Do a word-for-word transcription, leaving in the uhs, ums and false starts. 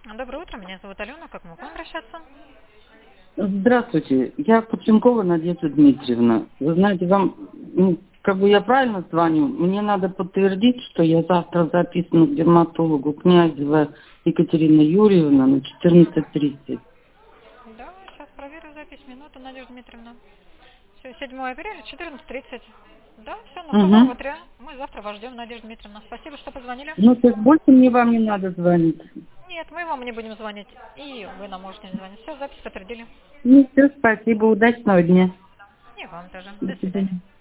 Доброе утро, меня зовут Алена. Как могу обращаться? Здравствуйте, я Пученкова Надежда Дмитриевна. Вы знаете, вам, ну, как бы я правильно звоню, мне надо подтвердить, что я завтра записана к дерматологу Князева Екатерина Юрьевна на четырнадцать тридцать. Да, сейчас проверю запись. Минуту, Надежда Дмитриевна. Все, седьмое апреля, четырнадцать тридцать. Да, все, на Угу. второго Мы завтра вас ждем, Надежда Дмитриевна. Спасибо, что позвонили. Ну, то есть больше мне вам не надо звонить. Нет, мы вам не будем звонить. И вы нам можете не звонить. Все, запись подтвердили. Ну, все, спасибо, удачного дня. И вам тоже. До До свидания. свидания.